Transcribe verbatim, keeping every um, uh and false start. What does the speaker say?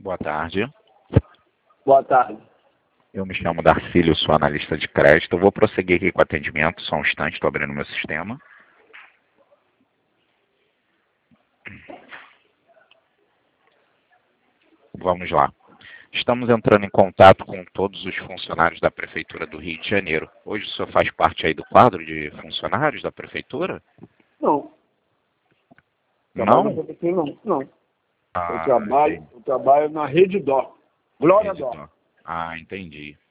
Boa tarde. Boa tarde. Eu me chamo Darcílio, sou analista de crédito. Eu vou prosseguir aqui com o atendimento, só um instante, estou abrindo meu sistema. Vamos lá. Estamos entrando em contato com todos os funcionários da Prefeitura do Rio de Janeiro. Hoje o senhor faz parte aí do quadro de funcionários da Prefeitura? Não. Trabalho na Não? prefeitura, não. Não. Eu, Ah, trabalho, entendi. eu trabalho na Rede Dó. Glória Rede Dó. Dó. Ah, entendi.